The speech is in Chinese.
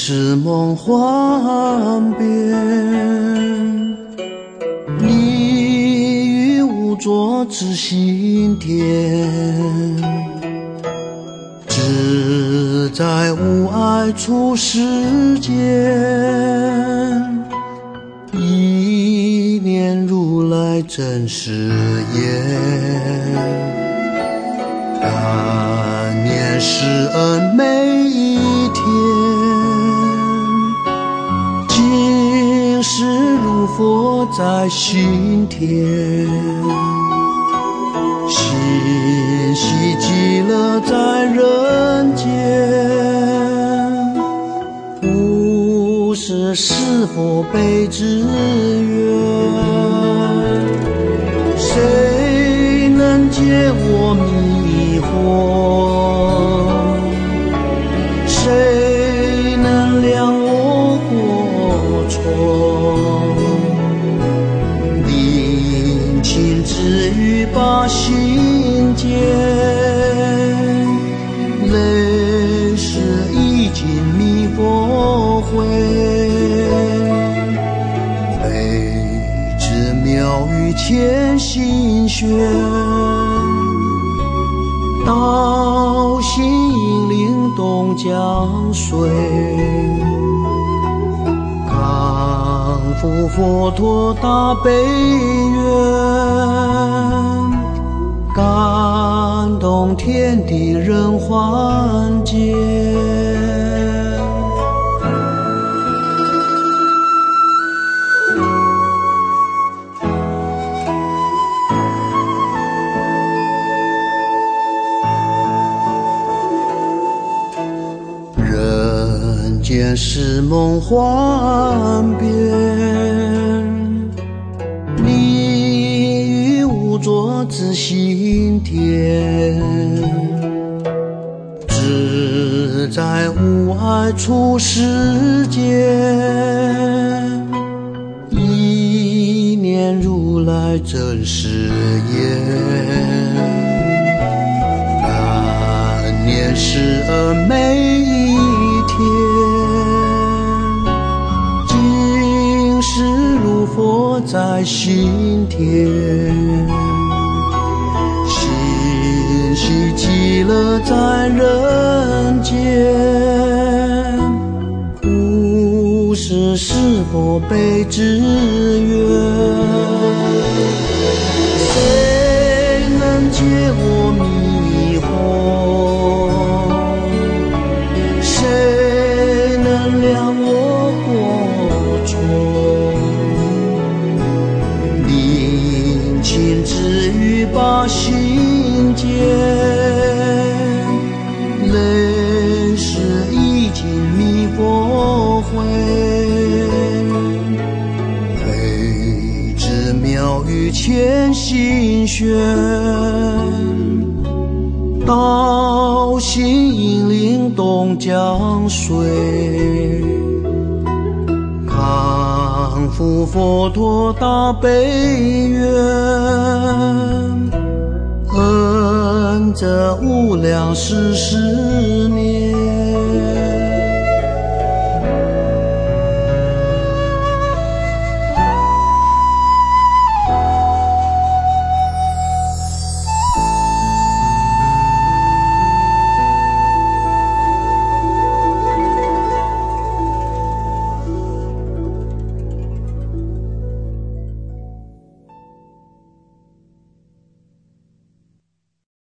是梦幻变，你与无着知心田，自在无碍处世间，一念如来真实言，感念施恩每一天，今世如佛在心田，心系极乐在人间，不是是佛悲之愿，谁能解我迷惑？谁能量我过错？宁静止于把心间，泪湿已经迷佛慧，悲之妙语千心轩，道心引领东江水，康复佛陀大悲愿，感动天地人寰间。人间是梦幻变，你与无着知心田，自在无碍处世间，一念如来真实言，感念施恩每一天，今世如佛在心田，心系极乐在人间，不是是佛悲之愿，谁能解我迷惑？谁能量我过错？宁静止于把心间，泪湿已经迷佛慧，悲之妙语千心轩，道心引领东江水，康复佛陀大悲愿，恩泽无量世年。